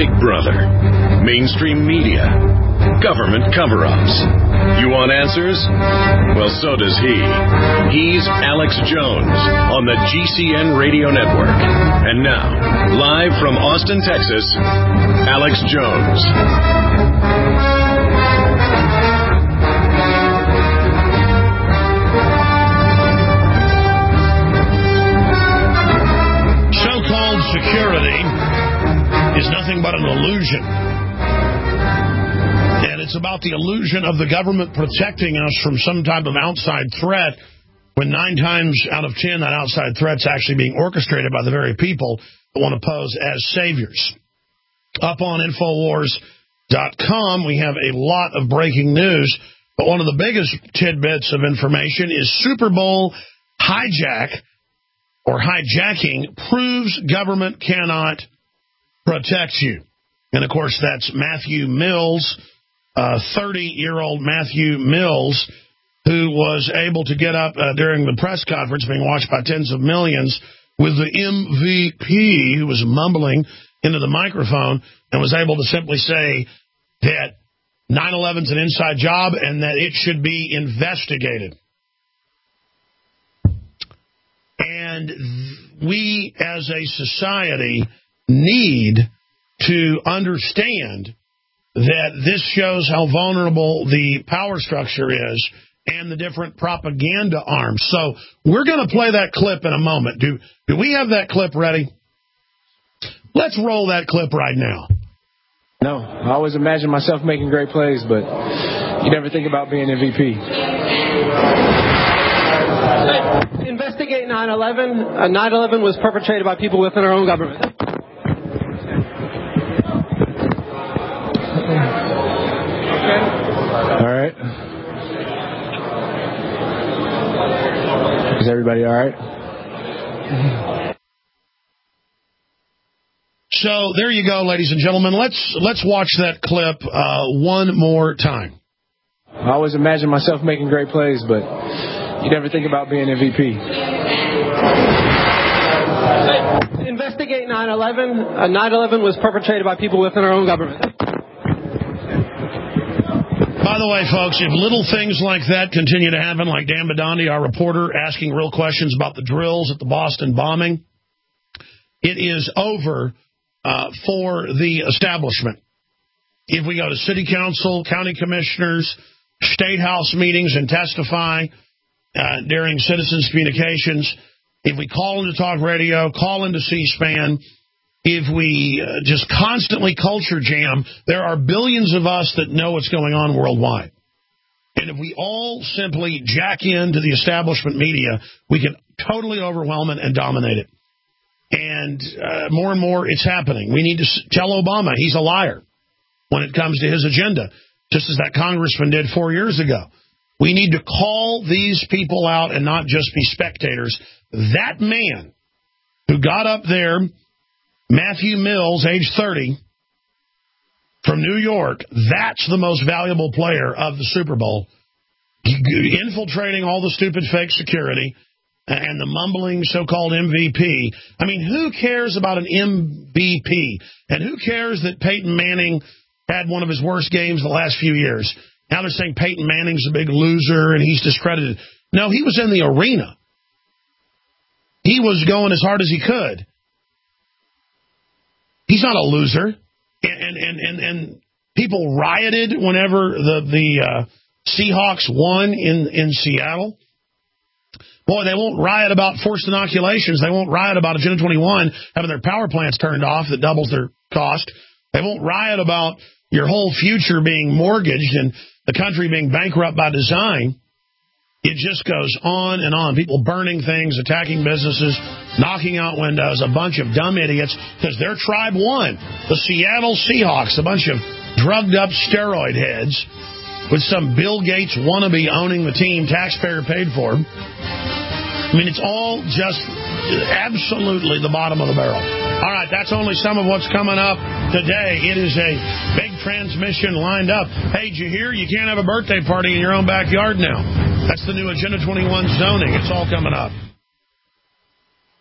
Big Brother, mainstream media, government cover-ups. You want answers? Well, so does he. He's Alex Jones on the GCN Radio Network. And now, live from Austin, Texas, Alex Jones. So-called security is nothing but an illusion. And it's about the illusion of the government protecting us from some type of outside threat, when 9 times out of 10 that outside threat's actually being orchestrated by the very people that want to pose as saviors. Up on Infowars.com, we have a lot of breaking news, but one of the biggest tidbits of information is Super Bowl hijacking proves government cannot protect you. And, of course, that's Matthew Mills, 30-year-old Matthew Mills, who was able to get up during the press conference being watched by tens of millions with the MVP, who was mumbling into the microphone and was able to simply say that 9/11's an inside job and that it should be investigated. And we as a society need to understand that this shows how vulnerable the power structure is and the different propaganda arms. So we're going to play that clip in a moment. Do we have that clip ready? Let's roll that clip right now. No, I always imagine myself making great plays, but you never think about being MVP. Investigate 9/11. 9/11 was perpetrated by people within our own government. All right. Is everybody all right? So there you go, ladies and gentlemen. Let's watch that clip one more time. I always imagine myself making great plays, but you never think about being MVP. Investigate 9/11. 9/11 was perpetrated by people within our own government. By the way, folks, if little things like that continue to happen, like Dan Bidandi, our reporter, asking real questions about the drills at the Boston bombing, it is over for the establishment. If we go to city council, county commissioners, state house meetings and testify during citizens' communications, if we call into talk radio, call into C-SPAN, if we just constantly culture jam, there are billions of us that know what's going on worldwide. And if we all simply jack into the establishment media, we can totally overwhelm it and dominate it. And more and more, it's happening. We need to tell Obama he's a liar when it comes to his agenda, just as that congressman did 4 years ago. We need to call these people out and not just be spectators. That man who got up there, Matthew Mills, age 30, from New York, that's the most valuable player of the Super Bowl, infiltrating all the stupid fake security and the mumbling so-called MVP. I mean, who cares about an MVP? And who cares that Peyton Manning had one of his worst games the last few years? Now they're saying Peyton Manning's a big loser and he's discredited. No, he was in the arena. He was going as hard as he could. He's not a loser. And people rioted whenever the Seahawks won in Seattle. Boy, they won't riot about forced inoculations. They won't riot about Agenda 21 having their power plants turned off that doubles their cost. They won't riot about your whole future being mortgaged and the country being bankrupt by design. It just goes on and on. People burning things, attacking businesses, knocking out windows, a bunch of dumb idiots because their tribe won. The Seattle Seahawks, a bunch of drugged-up steroid heads with some Bill Gates wannabe owning the team, taxpayer paid for. I mean, it's all just absolutely the bottom of the barrel. All right, that's only some of what's coming up today. It is a big transmission lined up. Hey, did you hear? You can't have a birthday party in your own backyard now. That's the new Agenda 21 zoning. It's all coming up.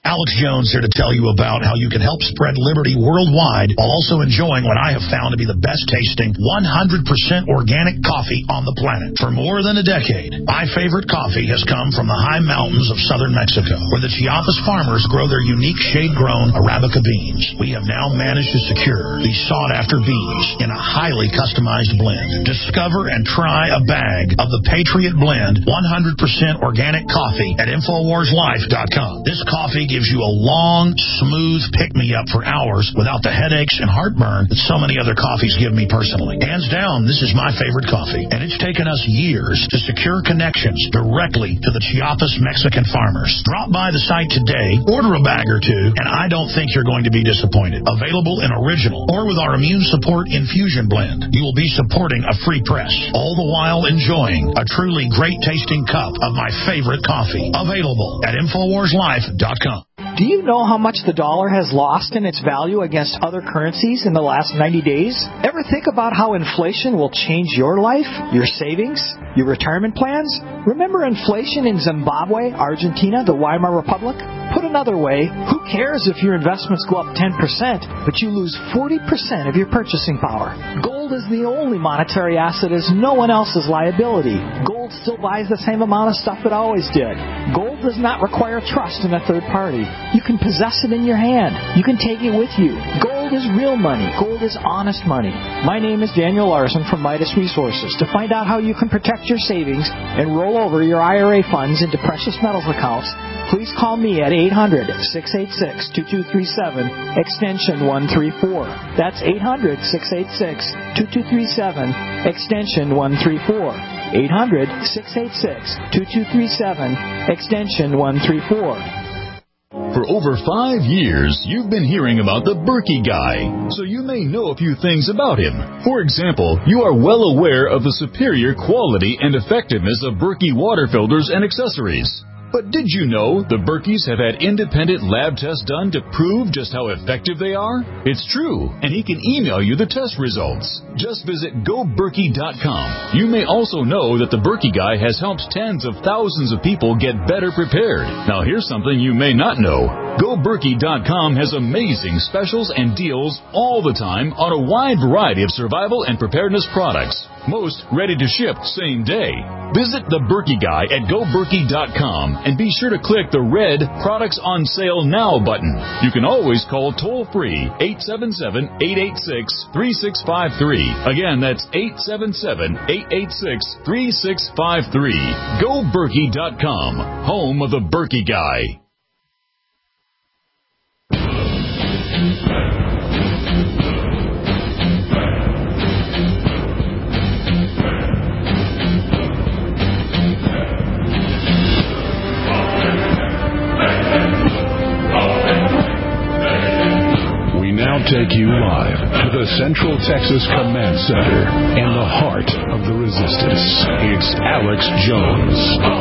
Alex Jones here to tell you about how you can help spread liberty worldwide while also enjoying what I have found to be the best tasting 100% organic coffee on the planet. For more than a decade, my favorite coffee has come from the high mountains of southern Mexico, where the Chiapas farmers grow their unique shade-grown Arabica beans. We have now managed to secure these sought-after beans in a highly customized blend. Discover and try a bag of the Patriot Blend 100% organic coffee at InfoWarsLife.com. This coffee gives you a long, smooth pick-me-up for hours without the headaches and heartburn that so many other coffees give me personally. Hands down, this is my favorite coffee, and it's taken us years to secure connections directly to the Chiapas Mexican farmers. Drop by the site today, order a bag or two, and I don't think you're going to be disappointed. Available in original or with our immune support infusion blend. You will be supporting a free press, all the while enjoying a truly great-tasting cup of my favorite coffee. Available at InfoWarsLife.com. Do you know how much the dollar has lost in its value against other currencies in the last 90 days? Ever think about how inflation will change your life, your savings, your retirement plans? Remember inflation in Zimbabwe, Argentina, the Weimar Republic? Put another way, who cares if your investments go up 10%, but you lose 40% of your purchasing power? Gold is the only monetary asset as no one else's liability. Gold still buys the same amount of stuff it always did. Gold does not require trust in a third party. You can possess it in your hand. You can take it with you. Gold is real money. Gold is honest money. My name is Daniel Larson from Midas Resources. To find out how you can protect your savings and roll over your IRA funds into precious metals accounts, please call me at 800-686-2237, extension 134. That's 800-686-2237, extension 134. 800-686-2237, extension 134. For over 5 years, you've been hearing about the Berkey Guy, so you may know a few things about him. For example, you are well aware of the superior quality and effectiveness of Berkey water filters and accessories. But did you know the Berkeys have had independent lab tests done to prove just how effective they are? It's true, and he can email you the test results. Just visit GoBerkey.com. You may also know that the Berkey Guy has helped tens of thousands of people get better prepared. Now here's something you may not know. GoBerkey.com has amazing specials and deals all the time on a wide variety of survival and preparedness products. Most ready to ship same day. Visit the Berkey Guy at GoBerkey.com and be sure to click the red Products on Sale Now button. You can always call toll-free 877-886-3653. Again, that's 877-886-3653. GoBerkey.com, home of the Berkey Guy. Now take you live to the Central Texas Command Center in the heart of the resistance. It's Alex Jones.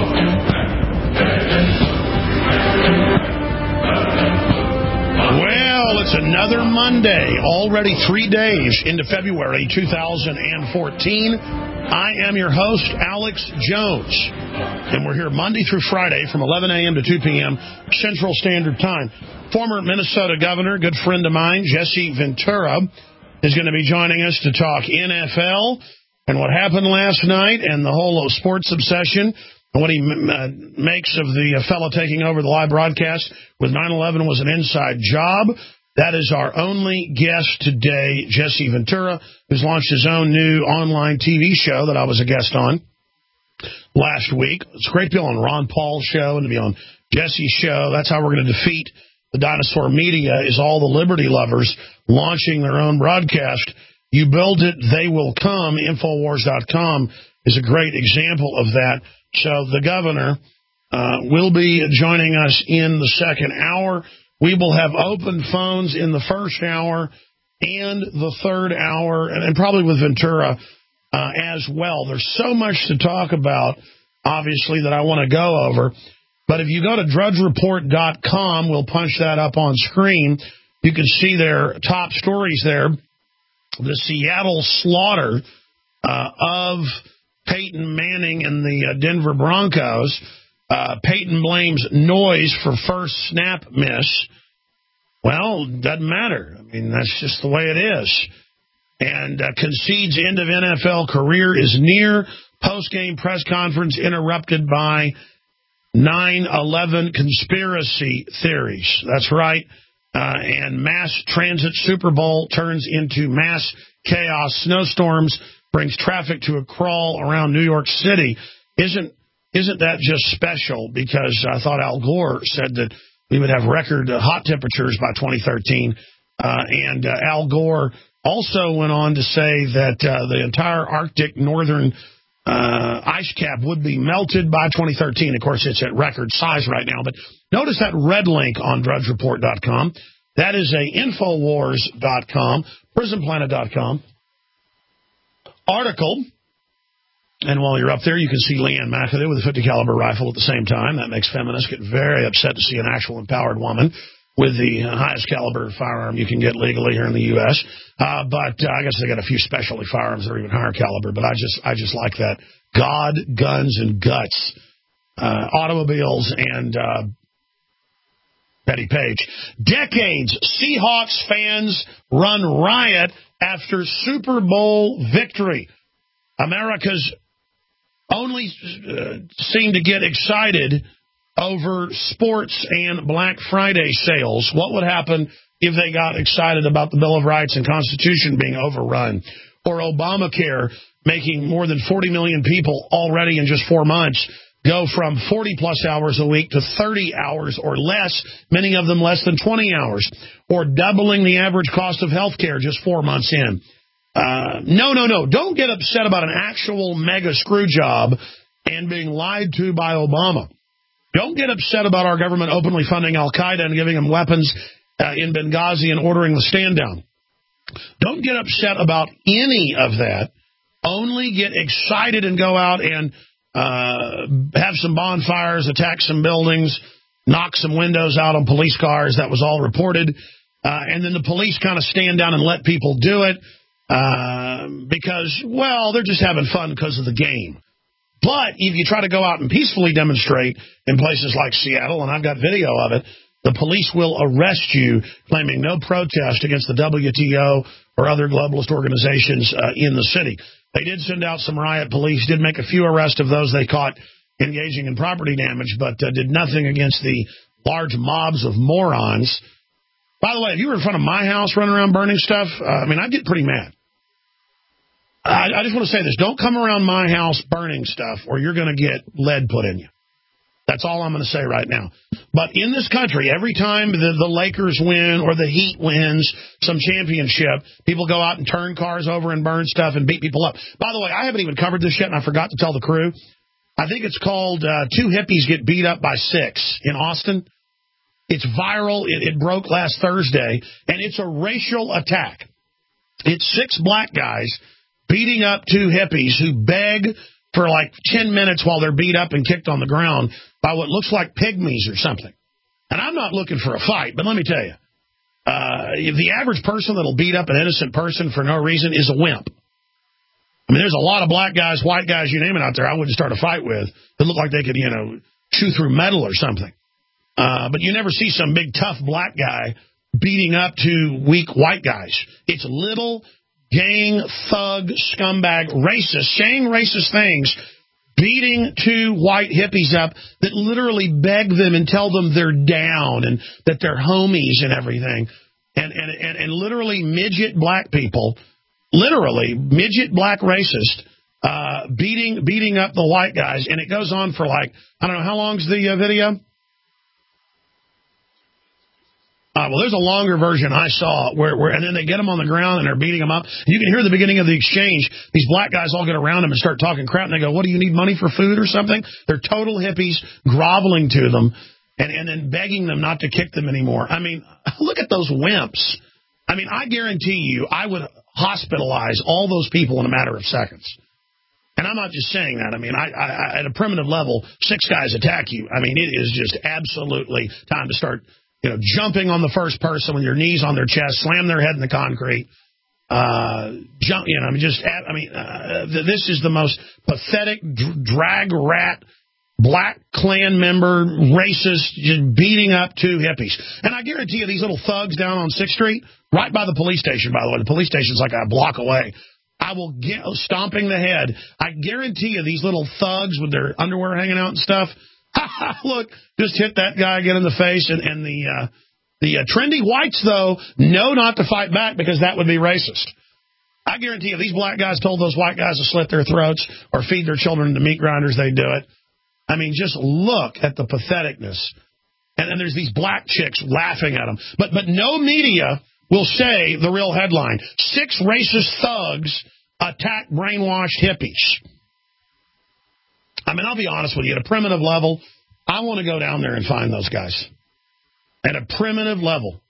Well, it's another Monday, already 3 days into February 2014. I am your host, Alex Jones, and we're here Monday through Friday from 11 a.m. to 2 p.m. Central Standard Time. Former Minnesota governor, good friend of mine, Jesse Ventura, is going to be joining us to talk NFL and what happened last night and the whole sports obsession and what he makes of the fellow taking over the live broadcast with 9/11 was an inside job. That is our only guest today, Jesse Ventura, who's launched his own new online TV show that I was a guest on last week. It's great to be on Ron Paul's show and to be on Jesse's show. That's how we're going to defeat the dinosaur media, is all the liberty lovers launching their own broadcast. You build it, they will come. Infowars.com is a great example of that. So the governor will be joining us in the second hour. We will have open phones in the first hour and the third hour, and probably with Ventura as well. There's so much to talk about, obviously, that I want to go over. But if you go to DrudgeReport.com, we'll punch that up on screen. You can see their top stories there. The Seattle slaughter of Peyton Manning and the Denver Broncos. Peyton blames noise for first snap miss. Well, doesn't matter. I mean, that's just the way it is. And concedes end of NFL career is near. Post-game press conference interrupted by 9/11 conspiracy theories. That's right. And mass transit Super Bowl turns into mass chaos. Snowstorms brings traffic to a crawl around New York City. Isn't that just special? Because I thought Al Gore said that we would have record hot temperatures by 2013. And Al Gore also went on to say that the entire Arctic northern ice cap would be melted by 2013. Of course, it's at record size right now. But notice that red link on DrudgeReport.com. That is a Infowars.com, PrisonPlanet.com article. And while you're up there, you can see Leanne McAdoo with a 50 caliber rifle at the same time. That makes feminists get very upset to see an actual empowered woman with the highest caliber firearm you can get legally here in the U.S. But I guess they got a few specialty firearms that are even higher caliber. But I just like that. God, guns, and guts. Automobiles and Betty Page. Decades. Seahawks fans run riot after Super Bowl victory. America's only seem to get excited over sports and Black Friday sales. What would happen if they got excited about the Bill of Rights and Constitution being overrun? Or Obamacare making more than 40 million people already in just 4 months go from 40-plus hours a week to 30 hours or less, many of them less than 20 hours, or doubling the average cost of health care just 4 months in. No. Don't get upset about an actual mega screw job and being lied to by Obama. Don't get upset about our government openly funding al-Qaeda and giving them weapons in Benghazi and ordering the stand down. Don't get upset about any of that. Only get excited and go out and have some bonfires, attack some buildings, knock some windows out on police cars. That was all reported. And then the police kind of stand down and let people do it because, well, they're just having fun because of the game. But if you try to go out and peacefully demonstrate in places like Seattle, and I've got video of it, the police will arrest you claiming no protest against the WTO or other globalist organizations in the city. They did send out some riot police, did make a few arrests of those they caught engaging in property damage, but did nothing against the large mobs of morons. By the way, if you were in front of my house running around burning stuff, I'd get pretty mad. I just want to say this. Don't come around my house burning stuff or you're going to get lead put in you. That's all I'm going to say right now. But in this country, every time the Lakers win or the Heat wins some championship, people go out and turn cars over and burn stuff and beat people up. By the way, I haven't even covered this yet, and I forgot to tell the crew. I think it's called 2 Hippies Get Beat Up by 6 in Austin. It's viral. It broke last Thursday, and it's a racial attack. It's 6 black guys beating up 2 hippies who beg for like 10 minutes while they're beat up and kicked on the ground by what looks like pygmies or something. And I'm not looking for a fight, but let me tell you, the average person that'll beat up an innocent person for no reason is a wimp. I mean, there's a lot of black guys, white guys, you name it out there I wouldn't start a fight with that look like they could, chew through metal or something. But you never see some big, tough black guy beating up 2 weak white guys. It's little gang, thug, scumbag, racist, saying racist things, beating 2 white hippies up that literally beg them and tell them they're down and that they're homies and everything. And literally midget black people, literally midget black racist, beating up the white guys. And it goes on for like, I don't know, how long's the video? Well, there's a longer version I saw where and then they get them on the ground and they're beating them up. You can hear the beginning of the exchange. These black guys all get around them and start talking crap, and they go, "What, do you need money for food or something?" They're total hippies groveling to them and then begging them not to kick them anymore. I mean, look at those wimps. I mean, I guarantee you I would hospitalize all those people in a matter of seconds. And I'm not just saying that. I mean, I at a primitive level, 6 guys attack you. I mean, it is just absolutely time to start jumping on the first person with your knees on their chest, slam their head in the concrete, this is the most pathetic drag rat black Klan member, racist, just beating up two hippies. And I guarantee you these little thugs down on 6th Street, right by the police station, by the way. The police station's like a block away. I will get stomping the head. I guarantee you these little thugs with their underwear hanging out and stuff, look, just hit that guy again in the face. And the trendy whites, though, know not to fight back because that would be racist. I guarantee you these black guys told those white guys to slit their throats or feed their children to meat grinders, they'd do it. I mean, just look at the patheticness. And then there's these black chicks laughing at them. But no media will say the real headline. 6 racist thugs attack brainwashed hippies. I mean, I'll be honest with you. At a primitive level, I want to go down there and find those guys. At a primitive level.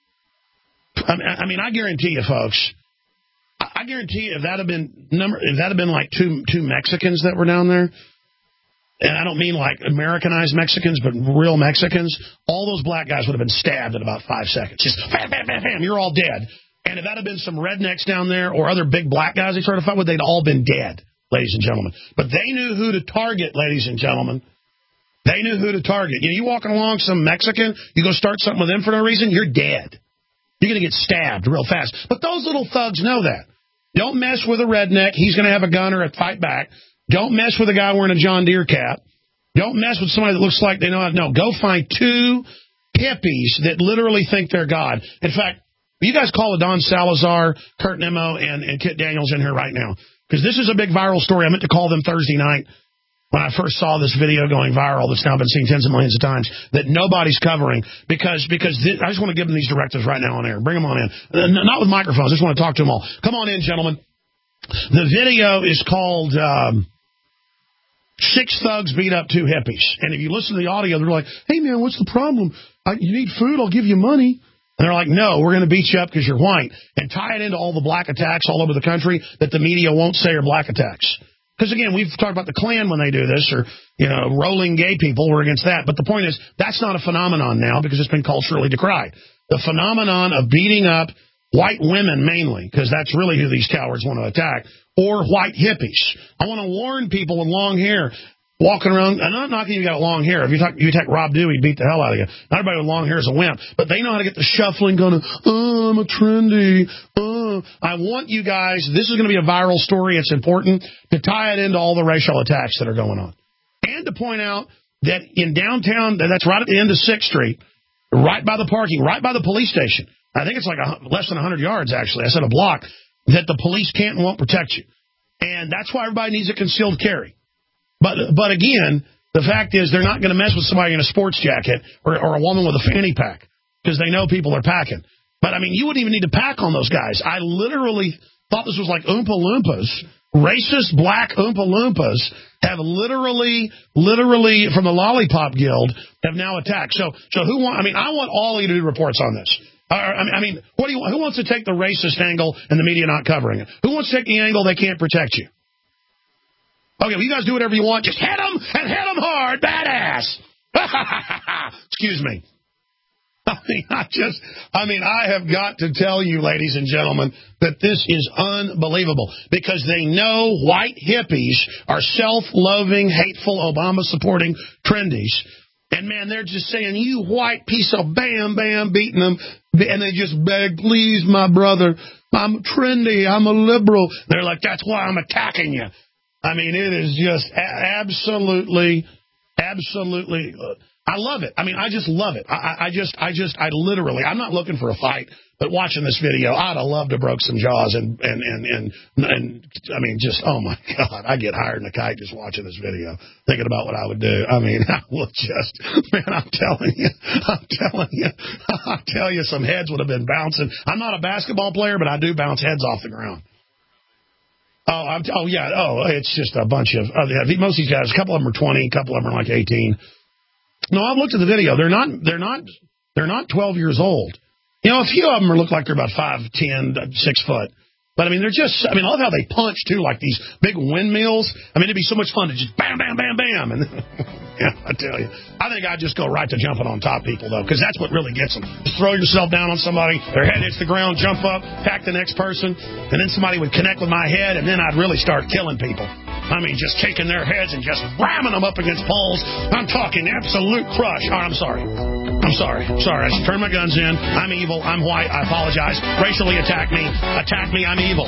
I mean, I guarantee you, folks, I guarantee you if that had been like two Mexicans that were down there, and I don't mean like Americanized Mexicans, but real Mexicans, all those black guys would have been stabbed in about 5 seconds. Just bam, bam, bam, bam, you're all dead. And if that had been some rednecks down there or other big black guys they started to fight with, they'd all been dead, ladies and gentlemen. But they knew who to target, ladies and gentlemen. They knew who to target. You walking along some Mexican, you go start something with them for no reason, you're dead. You're going to get stabbed real fast. But those little thugs know that. Don't mess with a redneck. He's going to have a gun or a fight back. Don't mess with a guy wearing a John Deere cap. Don't mess with somebody that looks like they know how to know. Go find 2 hippies that literally think they're God. In fact, you guys call Don Salazar, Kurt Nimmo, and Kit Daniels in here right now. Because this is a big viral story. I meant to call them Thursday night when I first saw this video going viral that's now been seen tens of millions of times that nobody's covering. Because I just want to give them these directives right now on air. Bring them on in. Not with microphones. I just want to talk to them all. Come on in, gentlemen. The video is called 6 thugs beat up 2 hippies. And if you listen to the audio, they're like, hey, man, what's the problem? You need food? I'll give you money. And they're like, no, we're going to beat you up because you're white. And tie it into all the black attacks all over the country that the media won't say are black attacks. Because, again, we've talked about the Klan when they do this or, rolling gay people. We're against that. But the point is, that's not a phenomenon now because it's been culturally decried. The phenomenon of beating up white women mainly, because that's really who these cowards want to attack, or white hippies. I want to warn people with long hair walking around. I'm not knocking you got long hair. If you attack Rob Dewey, beat the hell out of you. Not everybody with long hair is a wimp, but they know how to get the shuffling going. I'm a trendy. I want you guys, this is going to be a viral story. It's important to tie it into all the racial attacks that are going on. And to point out that in downtown, that's right at the end of 6th Street, right by the parking, right by the police station. I think it's like less than 100 yards, actually. I said a block, that the police can't and won't protect you. And that's why everybody needs a concealed carry. But again, the fact is they're not going to mess with somebody in a sports jacket or a woman with a fanny pack because they know people are packing. But, I mean, you wouldn't even need to pack on those guys. I literally thought this was like Oompa Loompas. Racist black Oompa Loompas have literally from the Lollipop Guild have now attacked. So who want? I mean, I want all of you to do reports on this. I mean, who wants to take the racist angle and the media not covering it? Who wants to take the angle they can't protect you? Okay, well, you guys do whatever you want. Just hit them and hit them hard. Badass. Excuse me. I have got to tell you, ladies and gentlemen, that this is unbelievable because they know white hippies are self-loving, hateful, Obama-supporting trendies. And, man, they're just saying, you white piece of bam, bam, beating them. And they just beg, please, my brother, I'm trendy, I'm a liberal. They're like, that's why I'm attacking you. I mean, it is just absolutely, I love it. I mean, I just love it. I literally, I'm not looking for a fight, but watching this video, I'd have loved to broke some jaws and I mean, just, oh my God, I get higher than a kite just watching this video, thinking about what I would do. I mean, I would just, man, I'm telling you, some heads would have been bouncing. I'm not a basketball player, but I do bounce heads off the ground. It's just a bunch of, most of these guys, a couple of them are 20, a couple of them are like 18. No, I've looked at the video. They're not 12 years old. A few of them look like they're about 5'10", 6 foot. But, I mean, they're just, I love how they punch, too, like these big windmills. I mean, it'd be so much fun to just bam, bam, bam, bam. And yeah, I tell you. I think I'd just go right to jumping on top people, though, because that's what really gets them. Just throw yourself down on somebody, their head hits the ground, jump up, attack the next person, and then somebody would connect with my head, and then I'd really start killing people. I mean, just taking their heads and just ramming them up against poles. I'm talking absolute crush. Oh, I'm sorry. Sorry. I should turn my guns in. I'm evil. I'm white. I apologize. Racially attack me. Attack me. I'm evil.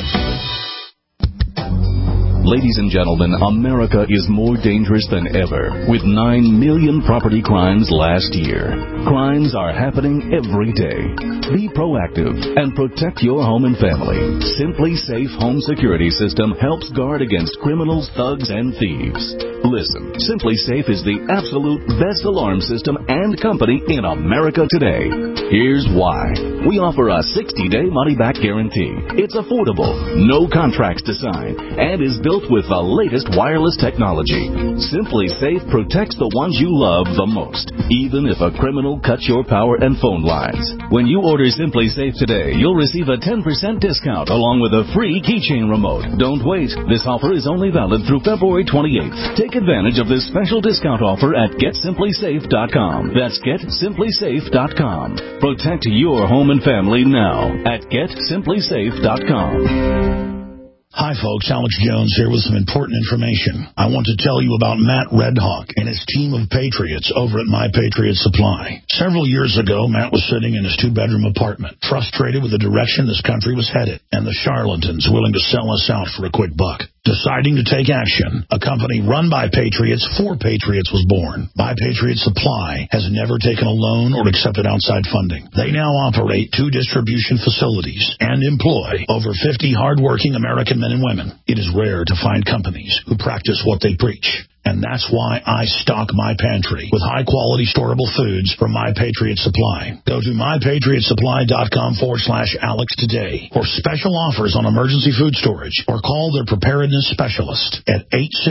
Ladies and gentlemen, America is more dangerous than ever, with 9 million property crimes last year. Crimes are happening every day. Be proactive and protect your home and family. Simply Safe Home Security System helps guard against criminals, thugs, and thieves. Listen, Simply Safe is the absolute best alarm system and company in America today. Here's why. We offer a 60-day money-back guarantee. It's affordable, no contracts to sign, and is built with the latest wireless technology. Simply Safe protects the ones you love the most, even if a criminal cuts your power and phone lines. When you order Simply Safe today, you'll receive a 10% discount along with a free keychain remote. Don't wait. This offer is only valid through February 28th. Take advantage of this special discount offer at GetSimplySafe.com. That's GetSimplySafe.com. Protect your home and family now at GetSimplySafe.com. Hi, folks. Alex Jones here with some important information. I want to tell you about Matt Redhawk and his team of patriots over at My Patriot Supply. Several years ago, Matt was sitting in his 2-bedroom apartment, frustrated with the direction this country was headed and the charlatans willing to sell us out for a quick buck. Deciding to take action, a company run by patriots for patriots was born. My Patriot Supply has never taken a loan or accepted outside funding. They now operate 2 distribution facilities and employ over 50 hardworking American men and women. It is rare to find companies who practice what they preach. And that's why I stock my pantry with high-quality storable foods from My Patriot Supply. Go to mypatriotsupply.com/Alex today for special offers on emergency food storage or call their preparedness specialist at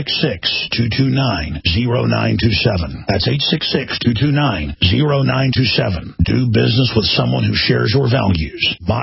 866-229-0927. That's 866-229-0927. Do business with someone who shares your values.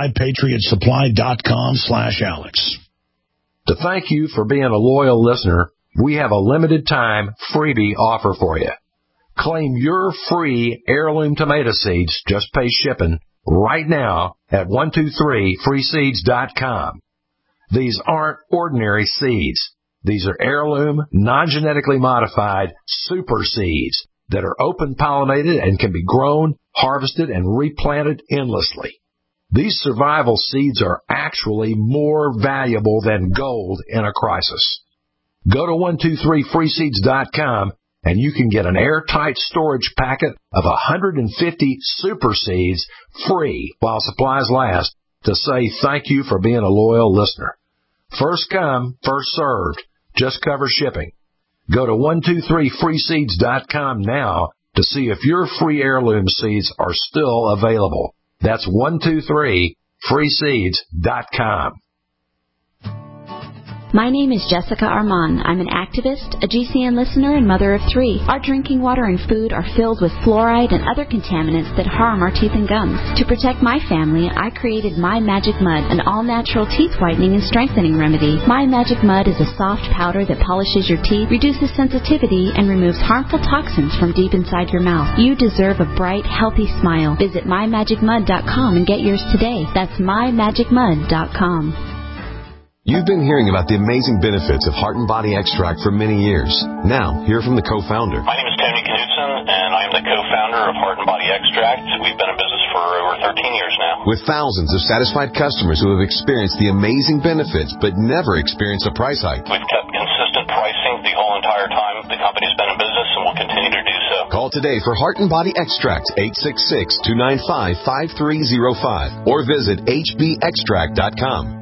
mypatriotsupply.com/Alex. To thank you for being a loyal listener, we have a limited time freebie offer for you. Claim your free heirloom tomato seeds, just pay shipping, right now at 123freeseeds.com. These aren't ordinary seeds. These are heirloom, non-genetically modified super seeds that are open pollinated and can be grown, harvested, and replanted endlessly. These survival seeds are actually more valuable than gold in a crisis. Go to 123freeseeds.com and you can get an airtight storage packet of 150 super seeds free while supplies last to say thank you for being a loyal listener. First come, first served. Just cover shipping. Go to 123freeseeds.com now to see if your free heirloom seeds are still available. That's 123freeseeds.com. My name is Jessica Armand. I'm an activist, a GCN listener, and mother of 3. Our drinking water and food are filled with fluoride and other contaminants that harm our teeth and gums. To protect my family, I created My Magic Mud, an all-natural teeth whitening and strengthening remedy. My Magic Mud is a soft powder that polishes your teeth, reduces sensitivity, and removes harmful toxins from deep inside your mouth. You deserve a bright, healthy smile. Visit mymagicmud.com and get yours today. That's mymagicmud.com. You've been hearing about the amazing benefits of Heart and Body Extract for many years. Now, hear from the co-founder. My name is Tony Knudsen, and I am the co-founder of Heart and Body Extract. We've been in business for over 13 years now. With thousands of satisfied customers who have experienced the amazing benefits but never experienced a price hike. We've kept consistent pricing the whole entire time the company's been in business, and will continue to do so. Call today for Heart and Body Extract, 866-295-5305, or visit hbextract.com.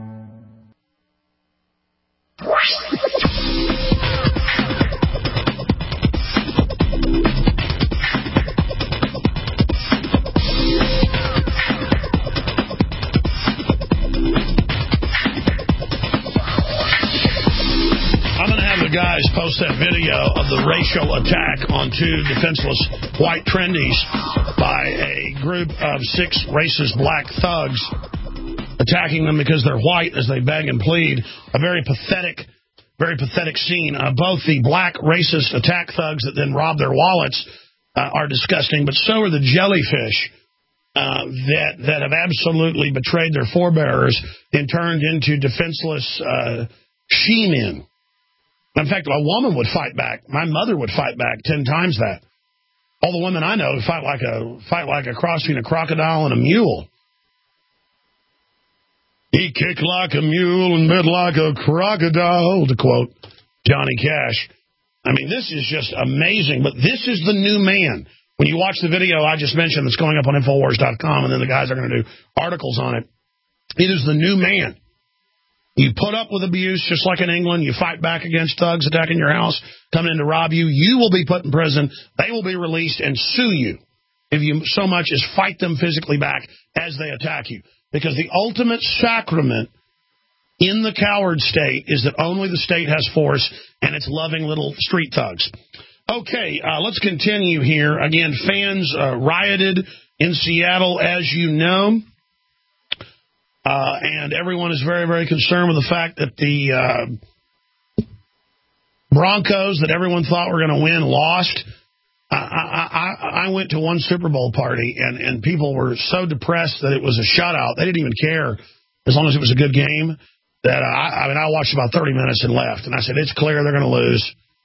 Guys post that video of the racial attack on 2 defenseless white trendies by a group of 6 racist black thugs attacking them because they're white as they beg and plead. A very pathetic scene. Both the black racist attack thugs that then rob their wallets are disgusting, but so are the jellyfish that have absolutely betrayed their forebearers and turned into defenseless she-men. In fact, a woman would fight back. My mother would fight back 10 times that. All the women I know fight like a cross between a crocodile and a mule. He kicked like a mule and bit like a crocodile, to quote Johnny Cash. I mean, this is just amazing, but this is the new man. When you watch the video I just mentioned that's going up on Infowars.com, and then the guys are going to do articles on it, it is the new man. You put up with abuse just like in England. You fight back against thugs attacking your house, coming in to rob you. You will be put in prison. They will be released and sue you if you so much as fight them physically back as they attack you. Because the ultimate sacrament in the coward state is that only the state has force, and it's loving little street thugs. Okay, let's continue here. Again, fans rioted in Seattle, as you know. And everyone is very, very concerned with the fact that the Broncos that everyone thought were going to win lost. I went to one Super Bowl party, and people were so depressed that it was a shutout. They didn't even care as long as it was a good game. That I watched about 30 minutes and left. And I said, it's clear they're going to lose.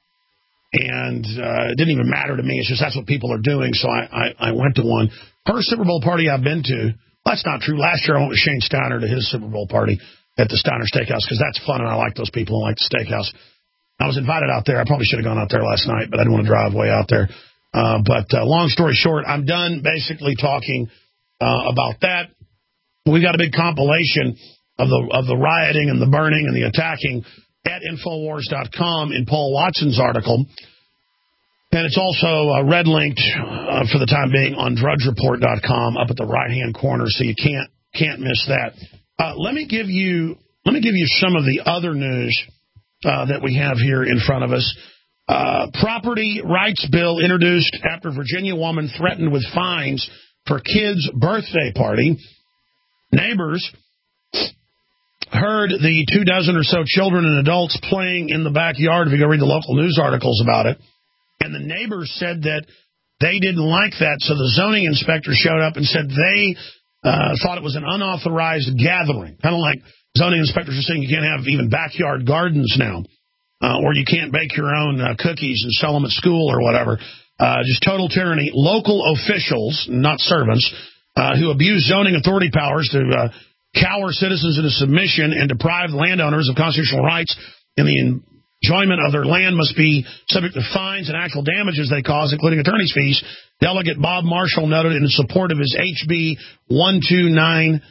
And it didn't even matter to me. It's just that's what people are doing. So I went to one. First Super Bowl party I've been to. That's not true. Last year I went with Shane Steiner to his Super Bowl party at the Steiner Steakhouse because that's fun, and I like those people who like the steakhouse. I was invited out there. I probably should have gone out there last night, but I didn't want to drive way out there. But long story short, I'm done basically talking about that. We got a big compilation of the rioting and the burning and the attacking at Infowars.com in Paul Watson's article. And it's also red-linked for the time being on DrudgeReport.com up at the right-hand corner, so you can't miss that. Let me give you some of the other news that we have here in front of us. Property rights bill introduced after Virginia woman threatened with fines for kid's birthday party. Neighbors heard the 24 or so children and adults playing in the backyard, if you go read the local news articles about it. And the neighbors said that they didn't like that, so the zoning inspector showed up and said they thought it was an unauthorized gathering. Kind of like zoning inspectors are saying you can't have even backyard gardens now, or you can't bake your own cookies and sell them at school or whatever. Just total tyranny. Local officials, not servants, who abuse zoning authority powers to cower citizens into submission and deprive landowners of constitutional rights in the enjoyment of their land must be subject to fines and actual damages they cause, including attorney's fees. Delegate Bob Marshall noted in support of his HB 1219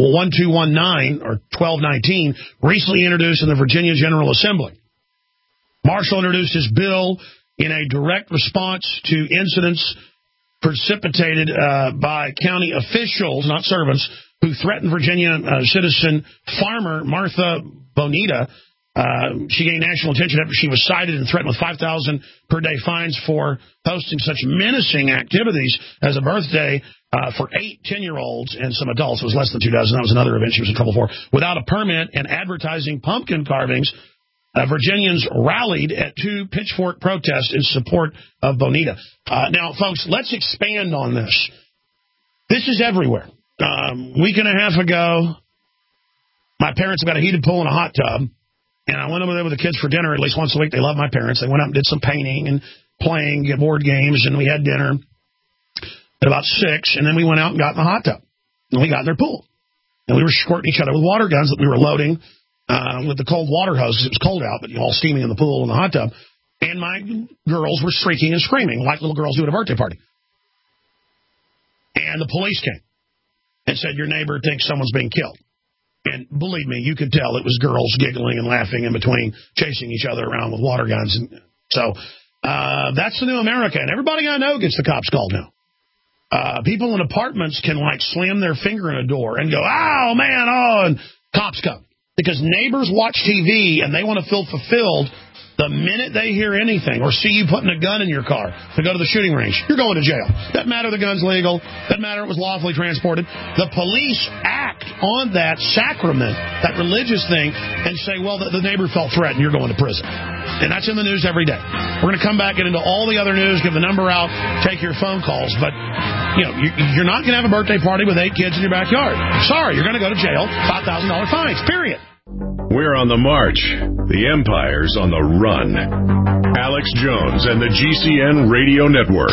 or 1219, recently introduced in the Virginia General Assembly. Marshall introduced his bill in a direct response to incidents precipitated by county officials, not servants, who threatened Virginia citizen farmer Martha Bonita. She gained national attention after she was cited and threatened with $5,000 per day fines for hosting such menacing activities as a birthday for 8 10-year-olds and some adults. It was less than 2 dozen. That was another event she was in trouble for. Without a permit and advertising pumpkin carvings, Virginians rallied at 2 pitchfork protests in support of Bonita. Now, folks, let's expand on this. This is everywhere. Week and a half ago, my parents have got a heated pool and a hot tub, and I went over there with the kids for dinner at least once a week. They love my parents. They went out and did some painting and playing board games, and we had dinner at about 6, and then we went out and got in the hot tub, and we got in their pool. And we were squirting each other with water guns that we were loading with the cold water hose. It was cold out, but all steaming in the pool and the hot tub. And my girls were shrieking and screaming like little girls do at a birthday party. And the police came and said, your neighbor thinks someone's being killed. And believe me, you could tell it was girls giggling and laughing in between, chasing each other around with water guns. And so that's the new America. And everybody I know gets the cops called now. People in apartments can, slam their finger in a door and go, oh, man, and cops come. Because neighbors watch TV and they want to feel fulfilled the minute they hear anything or see you putting a gun in your car to go to the shooting range. You're going to jail. Doesn't matter the gun's legal. Doesn't matter it was lawfully transported. The police act on that sacrament, that religious thing, and say, well, the neighbor felt threatened. You're going to prison. And that's in the news every day. We're going to come back, get into all the other news, give the number out, take your phone calls. But, you're not going to have a birthday party with 8 kids in your backyard. Sorry, you're going to go to jail, $5,000 fines, period. We're on the march. The empire's on the run. Alex Jones and the GCN Radio Network.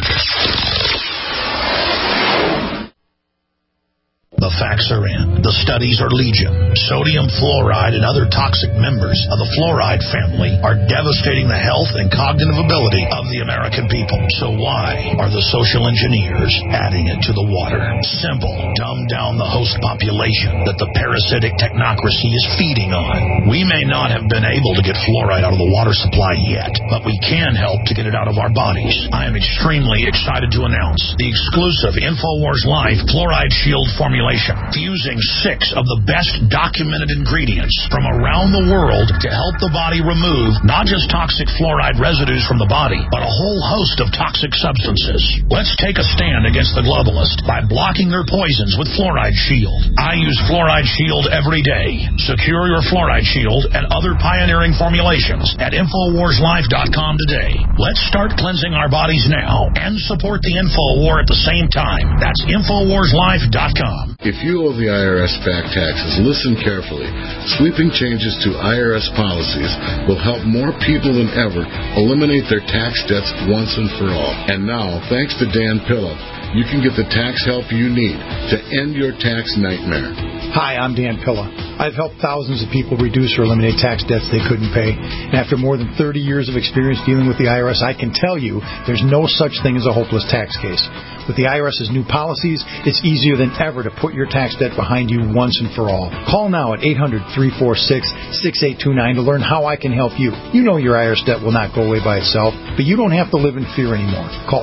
The facts are in. The studies are legion. Sodium fluoride and other toxic members of the fluoride family are devastating the health and cognitive ability of the American people. So why are the social engineers adding it to the water? Simple. Dumb down the host population that the parasitic technocracy is feeding on. We may not have been able to get fluoride out of the water supply yet, but we can help to get it out of our bodies. I am extremely excited to announce the exclusive InfoWars Life Fluoride Shield formulation, fusing 6 of the best documented ingredients from around the world to help the body remove not just toxic fluoride residues from the body, but a whole host of toxic substances. Let's take a stand against the globalists by blocking their poisons with Fluoride Shield. I use Fluoride Shield every day. Secure your Fluoride Shield and other pioneering formulations at InfoWarsLife.com today. Let's start cleansing our bodies now and support the Info War at the same time. That's InfoWarsLife.com. If you owe the IRS back taxes, listen carefully. Sweeping changes to IRS policies will help more people than ever eliminate their tax debts once and for all. And now, thanks to Dan Pilla, you can get the tax help you need to end your tax nightmare. Hi, I'm Dan Pilla. I've helped thousands of people reduce or eliminate tax debts they couldn't pay. And after more than 30 years of experience dealing with the IRS, I can tell you there's no such thing as a hopeless tax case. With the IRS's new policies, it's easier than ever to put your tax debt behind you once and for all. Call now at 800-346-6829 to learn how I can help you. You know your IRS debt will not go away by itself, but you don't have to live in fear anymore. Call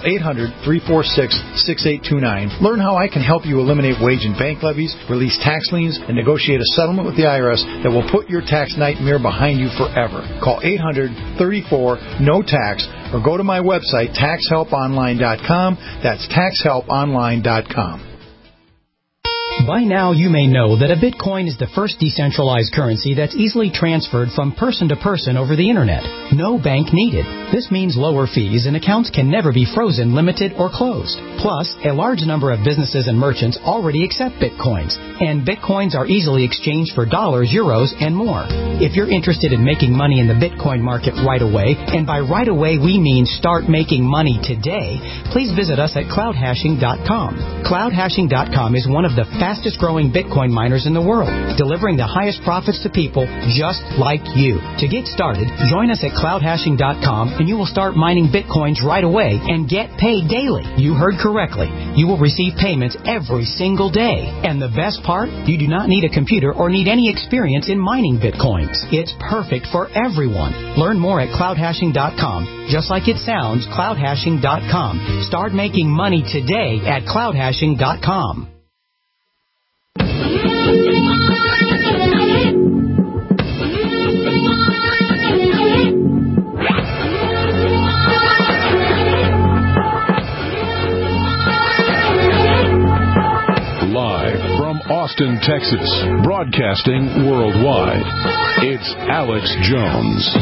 800-346-6829. Learn how I can help you eliminate wage and bank levies, release tax liens, and negotiate a settlement with the IRS that will put your tax nightmare behind you forever. Call 800-34-NO-TAX or go to my website, taxhelponline.com. That's taxhelponline.com. By now, you may know that a Bitcoin is the first decentralized currency that's easily transferred from person to person over the Internet. No bank needed. This means lower fees and accounts can never be frozen, limited, or closed. Plus, a large number of businesses and merchants already accept Bitcoins, and Bitcoins are easily exchanged for dollars, euros, and more. If you're interested in making money in the Bitcoin market right away, and by right away we mean start making money today, please visit us at cloudhashing.com. Cloudhashing.com is one of the fastest growing Bitcoin miners in the world, delivering the highest profits to people just like you. To get started, join us at cloudhashing.com and you will start mining Bitcoins right away and get paid daily. You heard correctly. You will receive payments every single day. And the best part, you do not need a computer or need any experience in mining Bitcoins. It's perfect for everyone. Learn more at cloudhashing.com. Just like it sounds, cloudhashing.com. Start making money today at cloudhashing.com. Live from Austin, Texas, broadcasting worldwide, it's Alex Jones.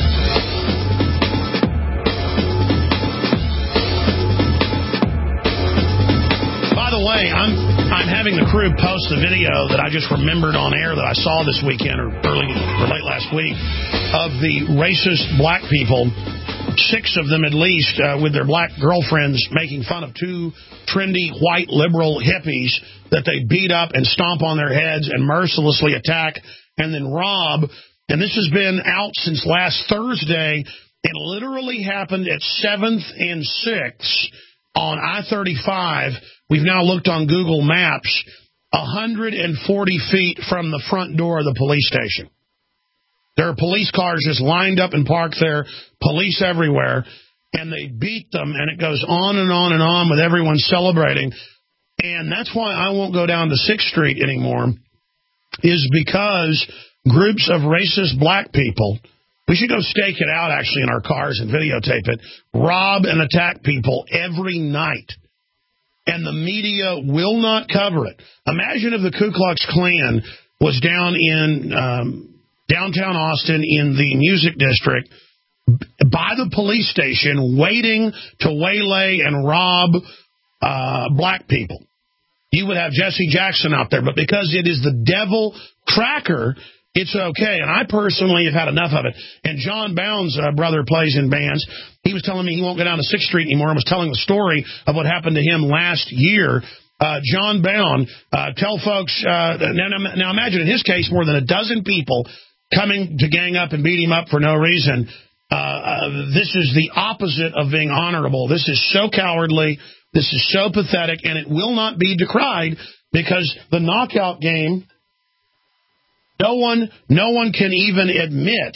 By the way, I'm having the crew post the video that I just remembered on air that I saw this weekend or late last week of the racist black people, 6 of them at least, with their black girlfriends making fun of 2 trendy white liberal hippies that they beat up and stomp on their heads and mercilessly attack and then rob. And this has been out since last Thursday. It literally happened at 7th and 6th on I-35. We've now looked on Google Maps, 140 feet from the front door of the police station. There are police cars just lined up and parked there, police everywhere, and they beat them, and it goes on and on and on with everyone celebrating. And that's why I won't go down to 6th Street anymore, is because groups of racist black people, we should go stake it out actually in our cars and videotape it, rob and attack people every night. And the media will not cover it. Imagine if the Ku Klux Klan was down in downtown Austin in the Music District by the police station waiting to waylay and rob black people. You would have Jesse Jackson out there. But because it is the devil cracker it's okay. And I personally have had enough of it. And John Bound's brother plays in bands. He was telling me he won't go down to 6th Street anymore. I was telling the story of what happened to him last year. John Bound, tell folks, now imagine in his case more than a dozen people coming to gang up and beat him up for no reason. This is the opposite of being honorable. This is so cowardly. This is so pathetic, and it will not be decried because the knockout game, no one can even admit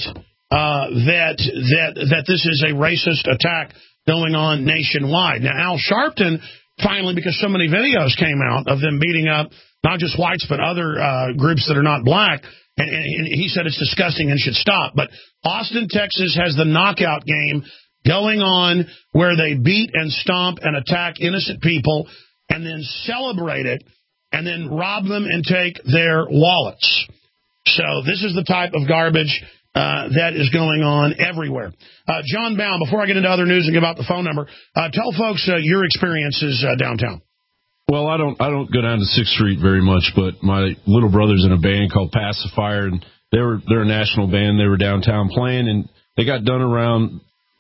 that this is a racist attack going on nationwide. Now, Al Sharpton, finally, because so many videos came out of them beating up not just whites but other groups that are not black, and he said it's disgusting and should stop. But Austin, Texas has the knockout game going on where they beat and stomp and attack innocent people and then celebrate it and then rob them and take their wallets. So this is the type of garbage that is going on everywhere. John Bound, before I get into other news and give out the phone number, tell folks your experiences downtown. Well, I don't go down to 6th Street very much, but my little brother's in a band called Pacifier, and they're a national band. They were downtown playing, and they got done around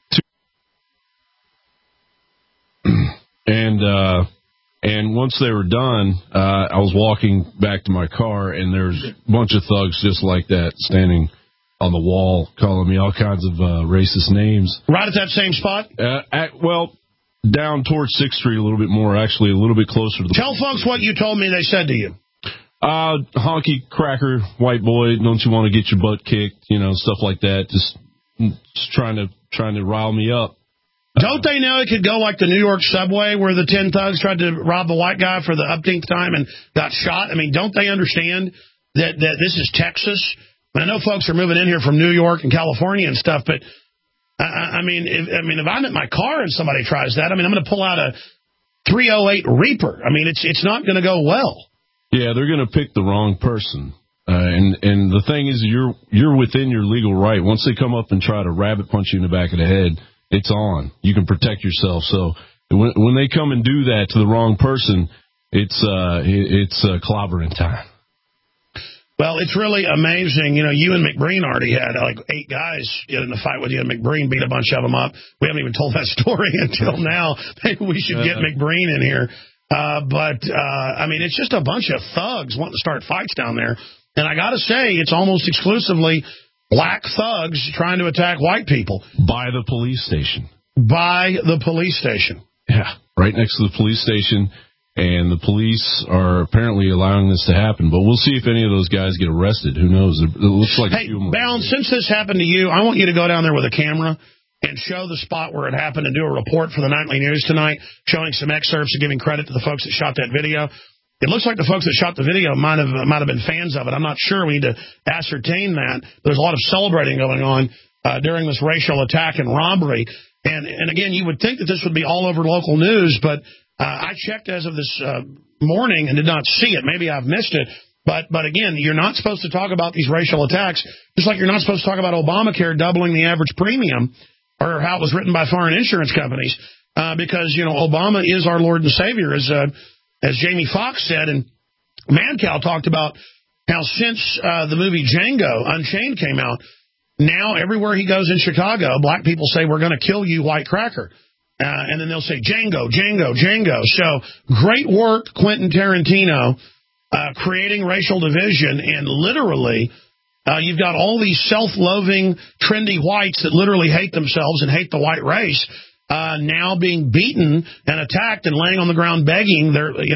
2. And once they were done, I was walking back to my car, and there's a bunch of thugs just like that standing on the wall, calling me all kinds of racist names. Right at that same spot? Down towards 6th Street a little bit more, actually a little bit closer to the... Tell folks what you told me they said to you. Honky cracker, white boy, don't you want to get your butt kicked, stuff like that. Just trying to rile me up. Don't they know it could go like the New York subway where the 10 thugs tried to rob the white guy for the upteenth time and got shot? I mean, don't they understand that this is Texas? I know folks are moving in here from New York and California and stuff, but I mean, if I'm at my car and somebody tries that, I'm going to pull out a 308 Reaper. I mean, it's not going to go well. Yeah, they're going to pick the wrong person. And the thing is, you're within your legal right. Once they come up and try to rabbit punch you in the back of the head, it's on. You can protect yourself. So when they come and do that to the wrong person, it's clobbering time. Well, it's really amazing. Ewan McBreen already had like 8 guys get in a fight with Ewan McBreen, beat a bunch of them up. We haven't even told that story until now. Maybe we should get McBreen in here. But it's just a bunch of thugs wanting to start fights down there. And I got to say, it's almost exclusively black thugs trying to attack white people. By the police station. By the police station. Yeah, right next to the police station. And the police are apparently allowing this to happen. But we'll see if any of those guys get arrested. Who knows? It looks like a few more. Bound, since this happened to you, I want you to go down there with a camera and show the spot where it happened and do a report for the Nightly News tonight, showing some excerpts and giving credit to the folks that shot that video. It looks like the folks that shot the video might have been fans of it. I'm not sure. We need to ascertain that. There's a lot of celebrating going on during this racial attack and robbery. And again, you would think that this would be all over local news, but I checked as of this morning and did not see it. Maybe I've missed it. But again, you're not supposed to talk about these racial attacks, just like you're not supposed to talk about Obamacare doubling the average premium or how it was written by foreign insurance companies, because, Obama is our Lord and Savior, as Jamie Foxx said. And Mancow talked about how since the movie Django Unchained came out, now everywhere he goes in Chicago, black people say, "We're going to kill you, white cracker." And then they'll say, Django, Django, Django. So great work, Quentin Tarantino, creating racial division. And literally, you've got all these self-loathing, trendy whites that literally hate themselves and hate the white race, now being beaten and attacked and laying on the ground begging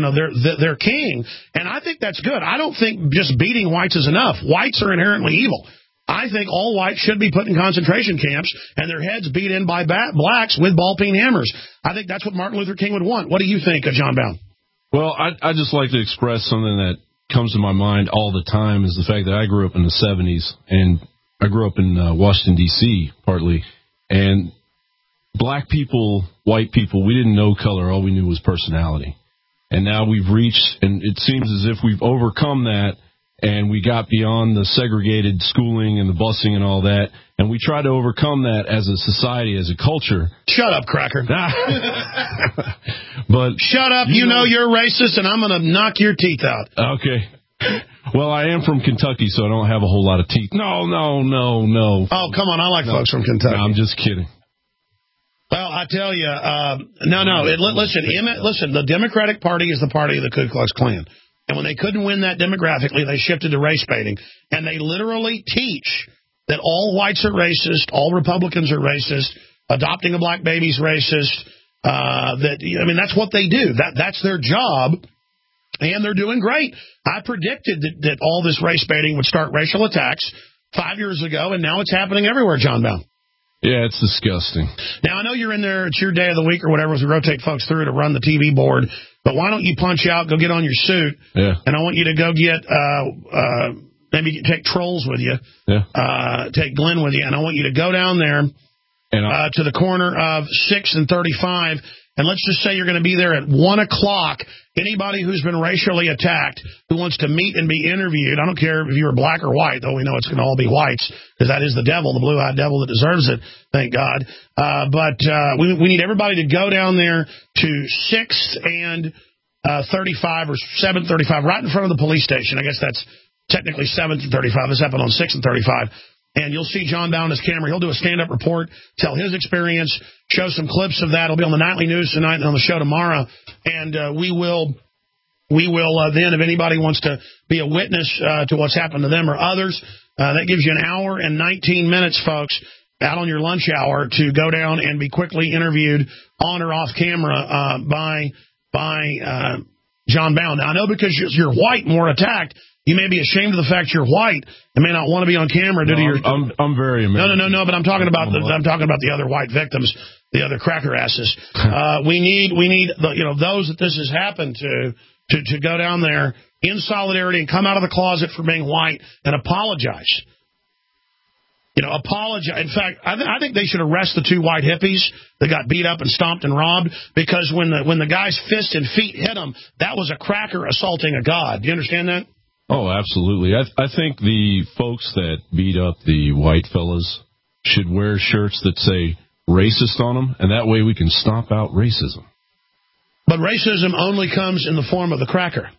their king. And I think that's good. I don't think just beating whites is enough. Whites are inherently evil. I think all whites should be put in concentration camps and their heads beat in by blacks with ball-peen hammers. I think that's what Martin Luther King would want. What do you think, John Bound? Well, I just like to express something that comes to my mind all the time, is the fact that I grew up in the 70s, and I grew up in Washington, D.C., partly, and black people, white people, we didn't know color. All we knew was personality. And now we've reached, and it seems as if we've overcome that, and we got beyond the segregated schooling and the busing and all that, and we try to overcome that as a society, as a culture. Shut up, cracker. But shut up. You know you're racist, and I'm going to knock your teeth out. Okay. Well, I am from Kentucky, so I don't have a whole lot of teeth. No. Oh, come on. I like folks from Kentucky. No, I'm just kidding. Well, I tell you, listen, the Democratic Party is the party of the Ku Klux Klan. And when they couldn't win that demographically, they shifted to race baiting. And they literally teach that all whites are racist, all Republicans are racist, adopting a black baby's racist. That's what they do. That's their job. And they're doing great. I predicted that all this race baiting would start racial attacks 5 years ago, and now it's happening everywhere, John Bowne. Yeah, it's disgusting. Now, I know you're in there, it's your day of the week or whatever as we rotate folks through to run the TV board, but why don't you punch out, go get on your suit, and I want you to go get, maybe take Trolls with you, take Glenn with you, and I want you to go down there to the corner of 6th and 35, and let's just say you're going to be there at 1 o'clock. Anybody who's been racially attacked, who wants to meet and be interviewed, I don't care if you're black or white, though we know it's going to all be whites, because that is the devil, the blue-eyed devil that deserves it, thank God. But we need everybody to go down there to 6th and 35 or 7th 35, right in front of the police station. I guess that's technically 7th and 35. This happened on 6th and 35. And you'll see John Bowne on his camera. He'll do a stand-up report, tell his experience, show some clips of that. It'll be on the Nightly News tonight and on the show tomorrow. And we will then, if anybody wants to be a witness to what's happened to them or others, that gives you an hour and 19 minutes, folks, out on your lunch hour to go down and be quickly interviewed on or off camera by John Bowne. Now, I know because you're white and we're attacked, you may be ashamed of the fact you're white and may not want to be on camera due to your. I'm very American. No. But I'm talking about the other white victims, the other cracker asses. We need those that this has happened to go down there in solidarity and come out of the closet for being white and apologize. Apologize. In fact, I think they should arrest the 2 white hippies that got beat up and stomped and robbed, because when the guy's fist and feet hit them, that was a cracker assaulting a god. Do you understand that? Oh, absolutely. I think the folks that beat up the white fellas should wear shirts that say racist on them, and that way we can stomp out racism. But racism only comes in the form of the cracker.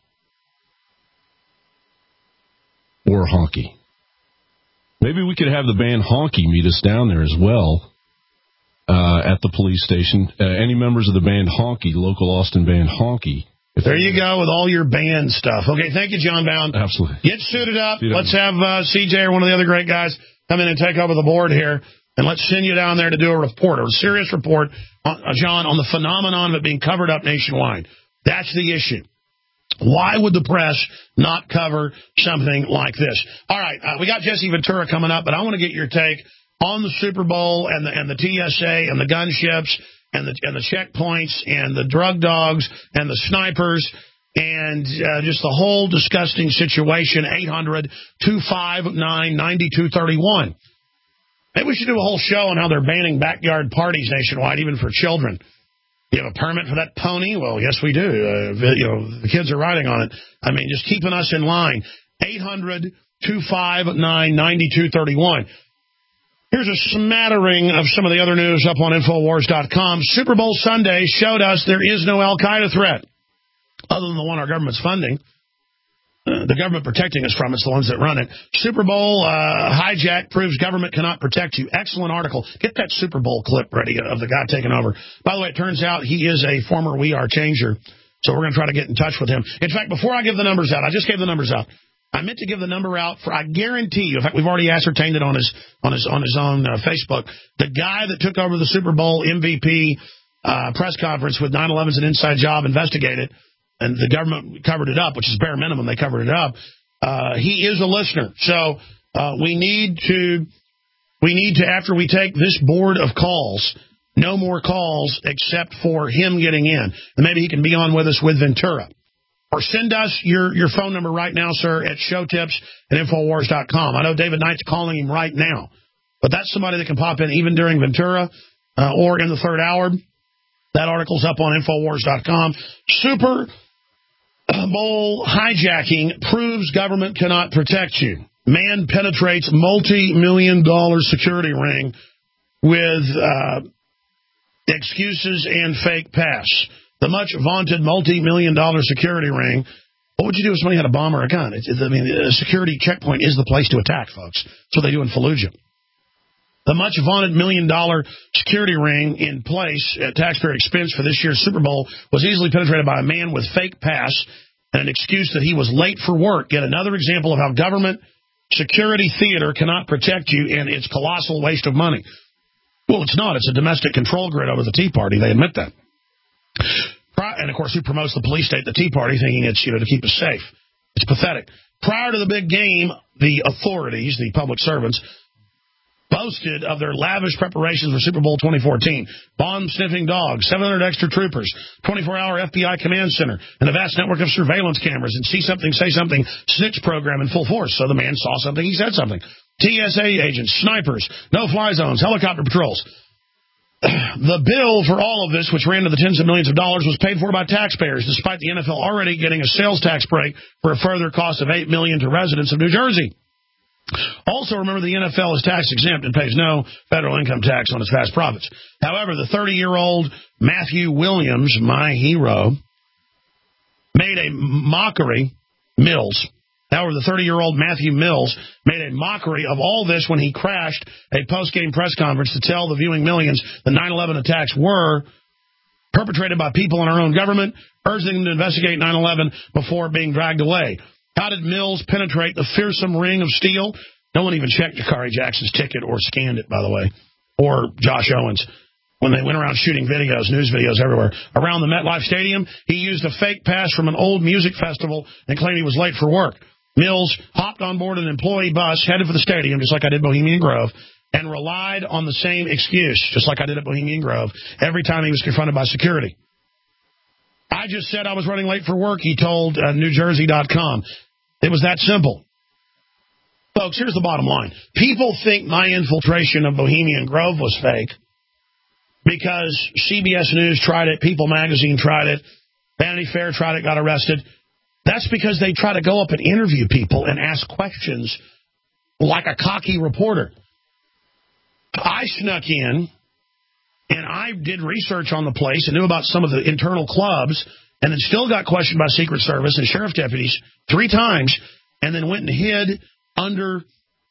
Or honky. Maybe we could have the band Honky meet us down there as well at the police station. Any members of the band Honky, local Austin band Honky. There you go with all your band stuff. Okay, thank you, John Bowne. Absolutely. Get suited up. Let's have CJ or one of the other great guys come in and take over the board here, and let's send you down there to do a serious report, John, on the phenomenon of it being covered up nationwide. That's the issue. Why would the press not cover something like this? All right, we got Jesse Ventura coming up, but I want to get your take on the Super Bowl and the TSA and the gunships and the checkpoints and the drug dogs and the snipers and just the whole disgusting situation. 800-259-9231. Maybe we should do a whole show on how they're banning backyard parties nationwide, even for children. You have a permit for that pony? Well, yes, we do. The kids are riding on it. I mean, just keeping us in line. 800-259-9231. Here's a smattering of some of the other news up on Infowars.com. Super Bowl Sunday showed us there is no Al-Qaeda threat, other than the one our government's funding. The government protecting us from it's the ones that run it. Super Bowl hijack proves government cannot protect you. Excellent article. Get that Super Bowl clip ready of the guy taking over. By the way, it turns out he is a former We Are changer, so we're going to try to get in touch with him. In fact, before I give the numbers out, I just gave the numbers out. I meant to give the number out for, I guarantee you, in fact, we've already ascertained it on his own Facebook. The guy that took over the Super Bowl MVP press conference with 9/11's an inside job, investigated, and the government covered it up, which is bare minimum. They covered it up. He is a listener. So we need to, after we take this board of calls, no more calls except for him getting in. And maybe he can be on with us with Ventura. Or send us your phone number right now, sir, at showtips@Infowars.com. I know David Knight's calling him right now. But that's somebody that can pop in even during Ventura or in the third hour. That article's up on Infowars.com. Super Bowl hijacking proves government cannot protect you. Man penetrates multi-million-dollar security ring with excuses and fake pass. The much-vaunted multi-million-dollar security ring What would you do if somebody had a bomb or a gun? A security checkpoint is the place to attack, folks. That's what they do in Fallujah. The much-vaunted $1 million security ring in place at taxpayer expense for this year's Super Bowl was easily penetrated by a man with fake pass and an excuse that he was late for work. Yet another example of how government security theater cannot protect you and its colossal waste of money. Well, it's not. It's a domestic control grid over the Tea Party. They admit that. And, of course, who promotes the police state, the Tea Party, thinking it's, to keep us safe. It's pathetic. Prior to the big game, the authorities, the public servants, boasted of their lavish preparations for Super Bowl 2014. Bomb-sniffing dogs, 700 extra troopers, 24-hour FBI command center, and a vast network of surveillance cameras, and see something, say something, snitch program in full force. So the man saw something, he said something. TSA agents, snipers, no-fly zones, helicopter patrols. The bill for all of this, which ran to the tens of millions of dollars, was paid for by taxpayers, despite the NFL already getting a sales tax break for a further cost of $8 million to residents of New Jersey. Also, remember the NFL is tax-exempt and pays no federal income tax on its vast profits. However, the 30-year-old Matthew Williams, my hero, made a mockery, However, the 30-year-old Matthew Mills made a mockery of all this when he crashed a post-game press conference to tell the viewing millions the 9/11 attacks were perpetrated by people in our own government, urging them to investigate 9/11 before being dragged away. How did Mills penetrate the fearsome ring of steel? No one even checked Jakari Jackson's ticket or scanned it, by the way, or Josh Owens. When they went around shooting videos, news videos everywhere. Around the MetLife Stadium, he used a fake pass from an old music festival and claimed he was late for work. Mills hopped on board an employee bus, headed for the stadium, just like I did Bohemian Grove, and relied on the same excuse, just like I did at Bohemian Grove, every time he was confronted by security. I just said I was running late for work, he told NewJersey.com. It was that simple. Folks, here's the bottom line. People think my infiltration of Bohemian Grove was fake because CBS News tried it, People Magazine tried it, Vanity Fair tried it, got arrested. That's because they try to go up and interview people and ask questions like a cocky reporter. I snuck in, and I did research on the place and knew about some of the internal clubs, and then still got questioned by Secret Service and sheriff deputies 3 times, and then went and hid under,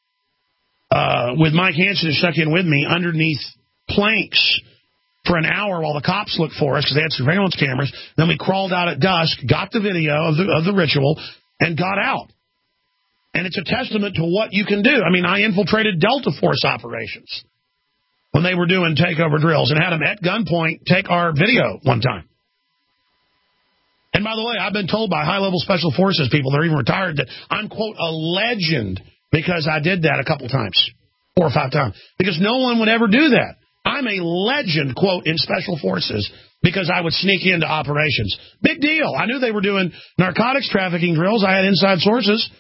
with Mike Hansen, who snuck in with me, underneath planks for an hour while the cops looked for us because they had surveillance cameras. Then we crawled out at dusk, got the video of the ritual, and got out. And it's a testament to what you can do. I mean, I infiltrated Delta Force operations when they were doing takeover drills and had them at gunpoint take our video one time. And by the way, I've been told by high-level Special Forces people, they're even retired, that I'm, quote, a legend because I did that a couple times, 4 or 5 times. Because no one would ever do that. I'm a legend, quote, in Special Forces because I would sneak into operations. Big deal. I knew they were doing narcotics trafficking drills. I had inside sources.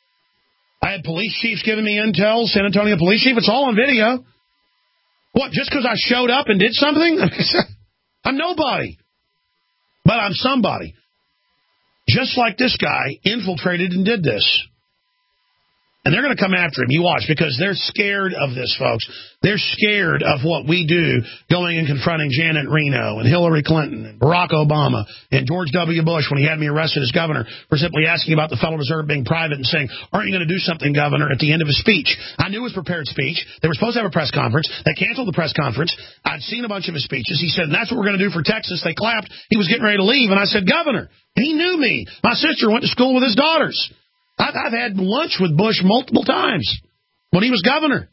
I had police chiefs giving me intel, San Antonio police chief. It's all on video. What, just because I showed up and did something? I'm nobody. But I'm somebody. Just like this guy infiltrated and did this. And they're going to come after him. You watch, because they're scared of this, folks. They're scared of what we do going and confronting Janet Reno and Hillary Clinton and Barack Obama and George W. Bush when he had me arrested as governor for simply asking about the Federal Reserve being private and saying, aren't you going to do something, Governor, at the end of his speech? I knew his prepared speech. They were supposed to have a press conference. They canceled the press conference. I'd seen a bunch of his speeches. He said, and that's what we're going to do for Texas. They clapped. He was getting ready to leave. And I said, Governor, he knew me. My sister went to school with his daughters. I've had lunch with Bush multiple times when he was governor,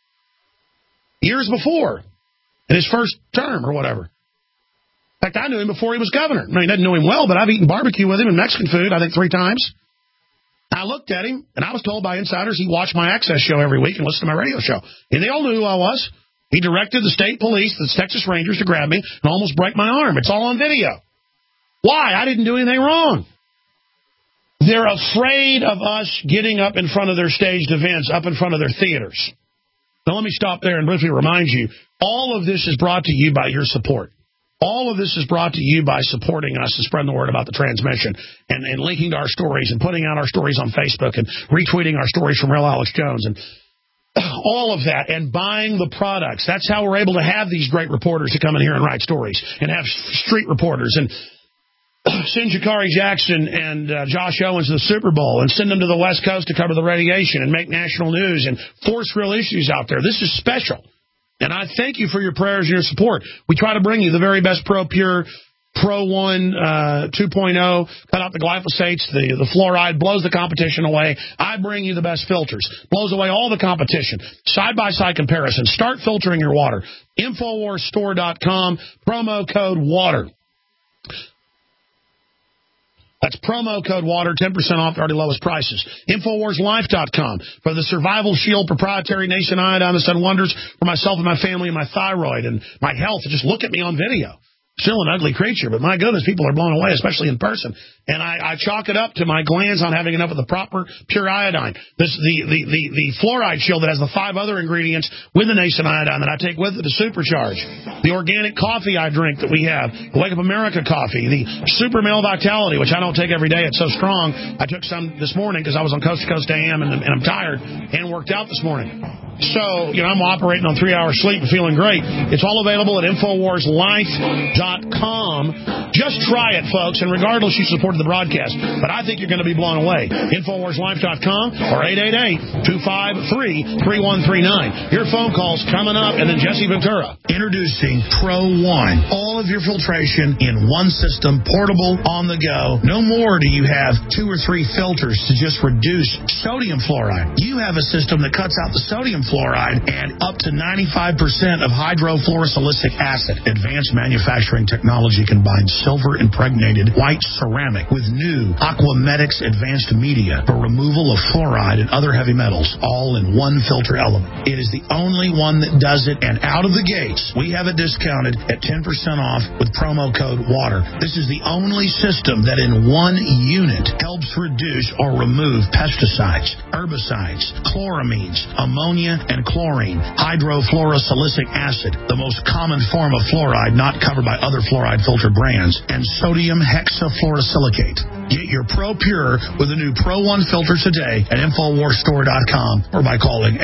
years before, in his first term or whatever. In fact, I knew him before he was governor. I mean, I didn't know him well, but I've eaten barbecue with him and Mexican food, I think 3 times. I looked at him, and I was told by insiders he watched my Access show every week and listened to my radio show. And they all knew who I was. He directed the state police, the Texas Rangers, to grab me and almost break my arm. It's all on video. Why? I didn't do anything wrong. They're afraid of us getting up in front of their staged events, up in front of their theaters. Now, let me stop there and briefly remind you, all of this is brought to you by your support. All of this is brought to you by supporting us and spreading the word about the transmission and linking to our stories and putting out our stories on Facebook and retweeting our stories from Real Alex Jones and all of that, and buying the products. That's how we're able to have these great reporters to come in here and write stories and have street reporters and send Jakari Jackson and Josh Owens to the Super Bowl and send them to the West Coast to cover the radiation and make national news and force real issues out there. This is special. And I thank you for your prayers and your support. We try to bring you the very best Pro-Pure, Pro-One 2.0, cut out the glyphosates, the fluoride, blows the competition away. I bring you the best filters, blows away all the competition. Side-by-side comparison. Start filtering your water. InfoWarsStore.com, promo code WATER. That's promo code WATER, 10% off the already lowest prices. InfoWarsLife.com for the Survival Shield proprietary Nascent Iodine that's done wonders for myself and my family and my thyroid and my health. Just look at me on video. Still an ugly creature, but my goodness, people are blown away, especially in person. And I chalk it up to my glands on having enough of the proper pure iodine. The fluoride shield that has the 5 other ingredients with the nascent iodine that I take with it to supercharge. The organic coffee I drink that we have, the Wake Up America coffee, the Super Male Vitality, which I don't take every day. It's so strong. I took some this morning because I was on Coast to Coast AM and I'm tired and worked out this morning. So, I'm operating on 3 hours sleep and feeling great. It's all available at InfoWarsLife.com. Just try it, folks, and regardless, you supported the broadcast. But I think you're going to be blown away. InfoWarsLife.com or 888-253-3139. Your phone calls coming up, and then Jesse Ventura. Introducing Pro-One. All of your filtration in one system, portable, on the go. No more do you have 2 or 3 filters to just reduce sodium fluoride. You have a system that cuts out the sodium fluoride and up to 95% of hydrofluorosilicic acid. Advanced manufacturing technology combines silver-impregnated white ceramic with new Aquamedics advanced media for removal of fluoride and other heavy metals, all in one filter element. It is the only one that does it, and out of the gates, we have it discounted at 10% off with promo code WATER. This is the only system that in one unit helps reduce or remove pesticides, herbicides, chloramines, ammonia, and chlorine, hydrofluorosilicic acid, the most common form of fluoride not covered by other fluoride filter brands, and sodium hexafluorosilicate. Get your Pro-Pure with the new Pro-One filter today at InfoWarsStore.com or by calling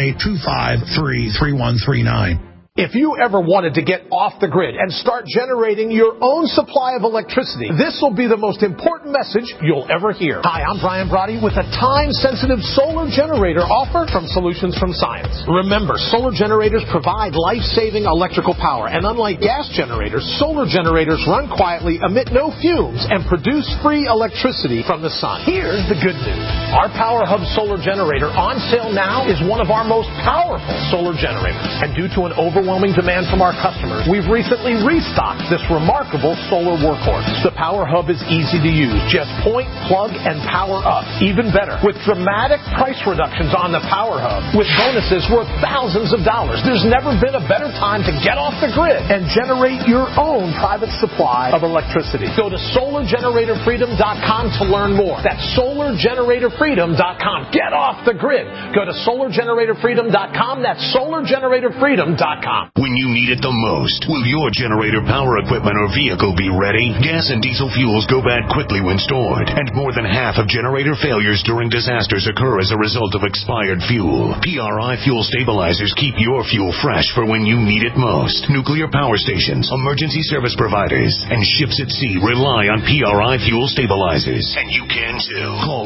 888-253-3139. If you ever wanted to get off the grid and start generating your own supply of electricity, this will be the most important message you'll ever hear. Hi, I'm Brian Brody with a time-sensitive solar generator offer from Solutions from Science. Remember, solar generators provide life-saving electrical power, and unlike gas generators, solar generators run quietly, emit no fumes, and produce free electricity from the sun. Here's the good news. Our Power Hub solar generator on sale now is one of our most powerful solar generators, and due to an overwhelming demand from our customers, we've recently restocked this remarkable solar workhorse. The Power Hub is easy to use. Just point, plug, and power up. Even better, with dramatic price reductions on the Power Hub, with bonuses worth thousands of dollars. There's never been a better time to get off the grid and generate your own private supply of electricity. Go to SolarGeneratorFreedom.com to learn more. That's SolarGeneratorFreedom.com. Get off the grid. Go to SolarGeneratorFreedom.com. That's SolarGeneratorFreedom.com. When you need it the most, will your generator, power equipment, or vehicle be ready? Gas and diesel fuels go bad quickly when stored, and more than half of generator failures during disasters occur as a result of expired fuel. PRI Fuel Stabilizers keep your fuel fresh for when you need it most. Nuclear power stations, emergency service providers, and ships at sea rely on PRI Fuel Stabilizers. And you can too. Call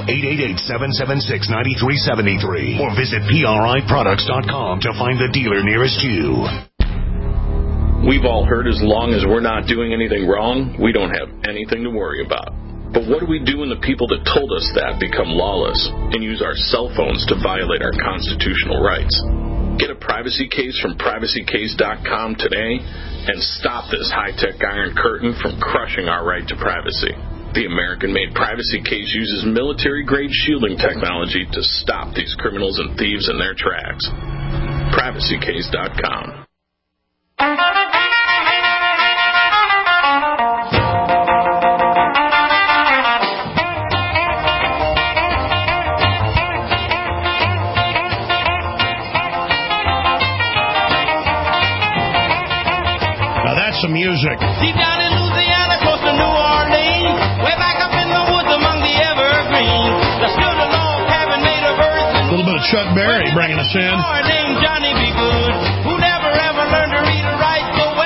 888-776-9373 or visit PRIproducts.com to find the dealer nearest you. We've all heard as long as we're not doing anything wrong, we don't have anything to worry about. But what do we do when the people that told us that become lawless and use our cell phones to violate our constitutional rights? Get a privacy case from PrivacyCase.com today and stop this high-tech iron curtain from crushing our right to privacy. The American-made Privacy Case uses military-grade shielding technology to stop these criminals and thieves in their tracks. PrivacyCase.com. Some music. Deep down in Louisiana, close to New Orleans, way back up in the woods among the evergreens, there stood a log cabin made of earth. A little bit of Chuck Berry bringing us in. Named Johnny B. Good, who never ever learned to read or write so well, but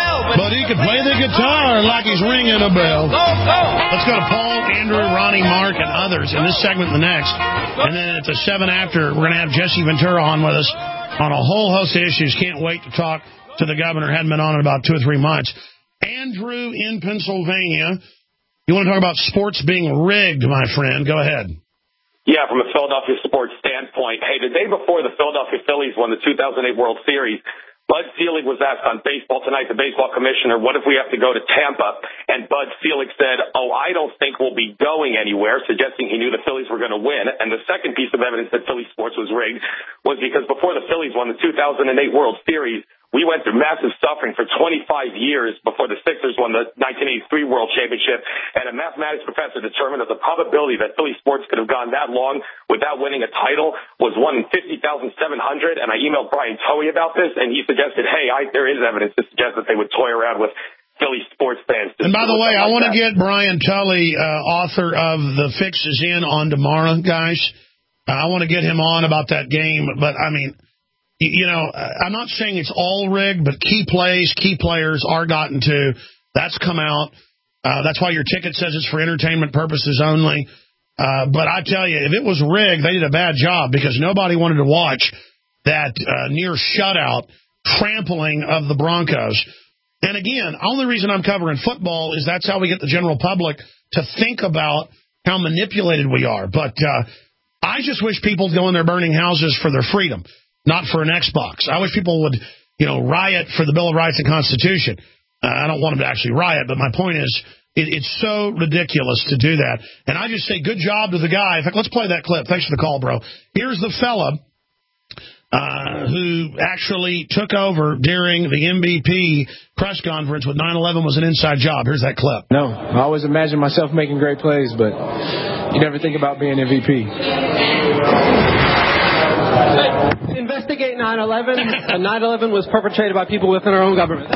but he could play the guitar like he's ringing a bell. Let's go to Paul, Andrew, Ronnie, Mark, and others in this segment and the next. And then at the 7 after, we're going to have Jesse Ventura on with us on a whole host of issues. Can't wait to talk to the governor. Hadn't been on in about 2 or 3 months. Andrew in Pennsylvania. You want to talk about sports being rigged, my friend? Go ahead. Yeah, from a Philadelphia sports standpoint. Hey, the day before the Philadelphia Phillies won the 2008 World Series, Bud Selig was asked on Baseball Tonight, the baseball commissioner, what if we have to go to Tampa? And Bud Selig said, I don't think we'll be going anywhere, suggesting he knew the Phillies were going to win. And the second piece of evidence that Philly sports was rigged was because before the Phillies won the 2008 World Series, we went through massive suffering for 25 years before the Sixers won the 1983 World Championship, and a mathematics professor determined that the probability that Philly sports could have gone that long without winning a title was 1 in 50,700, and I emailed Brian Toey about this, and he suggested, hey, there is evidence to suggest that they would toy around with Philly sports fans. And by the way, I want to get Brian Tully, author of The Fix Is In, on tomorrow, guys. I want to get him on about that game, but, I mean, you know, I'm not saying it's all rigged, but key plays, key players are gotten to. That's come out. That's why your ticket says it's for entertainment purposes only. But I tell you, if it was rigged, they did a bad job because nobody wanted to watch that near shutout trampling of the Broncos. And again, only reason I'm covering football is that's how we get the general public to think about how manipulated we are. But I just wish people would go in there burning houses for their freedom, not for an Xbox. I wish people would, riot for the Bill of Rights and Constitution. I don't want them to actually riot, but my point is it's so ridiculous to do that. And I just say good job to the guy. In fact, let's play that clip. Thanks for the call, bro. Here's the fella who actually took over during the MVP press conference with 9/11 was an inside job. Here's that clip. No, I always imagine myself making great plays, but you never think about being MVP. Investigate 9/11. 9/11 was perpetrated by people within our own government.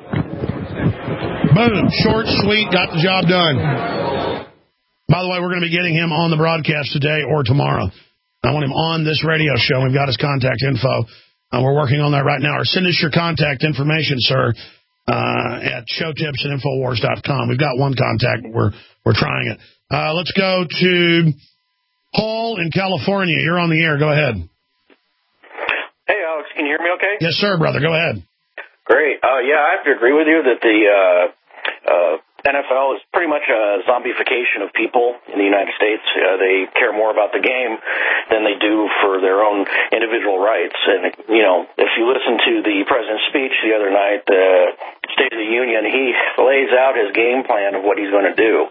Boom. Short, sweet, got the job done. By the way, we're going to be getting him on the broadcast today or tomorrow. I want him on this radio show. We've got his contact info. We're working on that right now. Or send us your contact information, sir, at showtips and Infowars.com. We've got one contact, but we're trying it. Let's go to Paul in California. You're on the air. Go ahead. Hey, Alex, can you hear me okay? Yes, sir, brother. Go ahead. Great. Yeah, I have to agree with you that the NFL is pretty much a zombification of people in the United States. They care more about the game than they do for their own individual rights. And, if you listen to the president's speech the other night, the State of the Union, he lays out his game plan of what he's going to do.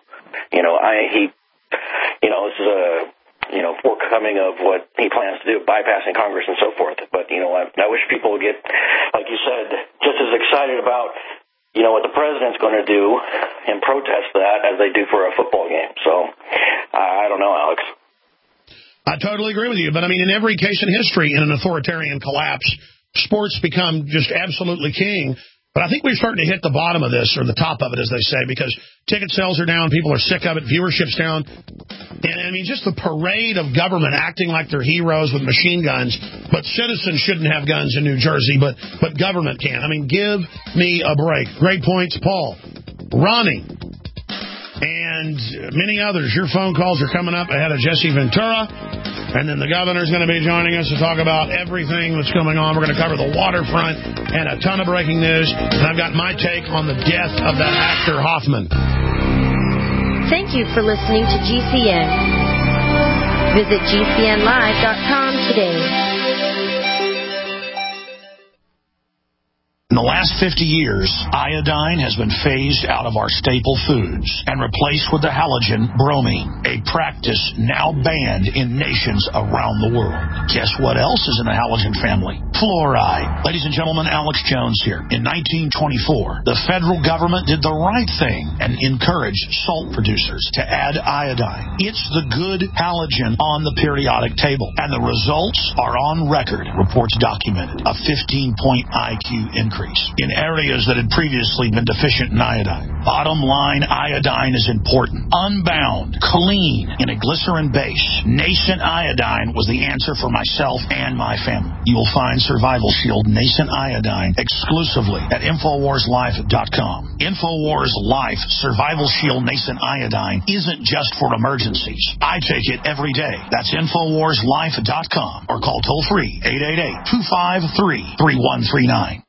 This is a forthcoming of what he plans to do, bypassing Congress and so forth. But, I wish people would get, like you said, just as excited about, what the president's going to do and protest that as they do for a football game. So, I don't know, Alex. I totally agree with you. But, in every case in history, in an authoritarian collapse, sports become just absolutely king. But I think we're starting to hit the bottom of this, or the top of it, as they say, because ticket sales are down, people are sick of it, viewership's down. And, just the parade of government acting like they're heroes with machine guns, but citizens shouldn't have guns in New Jersey, but government can. Give me a break. Great points, Paul. Ronnie, and many others. Your phone calls are coming up ahead of Jesse Ventura. And then the governor's going to be joining us to talk about everything that's going on. We're going to cover the waterfront and a ton of breaking news. And I've got my take on the death of that actor Hoffman. Thank you for listening to GCN. Visit GCNlive.com today. In the last 50 years, iodine has been phased out of our staple foods and replaced with the halogen bromine, a practice now banned in nations around the world. Guess what else is in the halogen family? Fluoride. Ladies and gentlemen, Alex Jones here. In 1924, the federal government did the right thing and encouraged salt producers to add iodine. It's the good halogen on the periodic table, and the results are on record. Reports documented a 15-point IQ increase in areas that had previously been deficient in iodine. Bottom line, iodine is important. Unbound, clean, in a glycerin base, nascent iodine was the answer for myself and my family. You will find Survival Shield Nascent Iodine exclusively at InfoWarsLife.com. InfoWars Life Survival Shield Nascent Iodine isn't just for emergencies. I take it every day. That's InfoWarsLife.com or call toll-free 888-253-3139.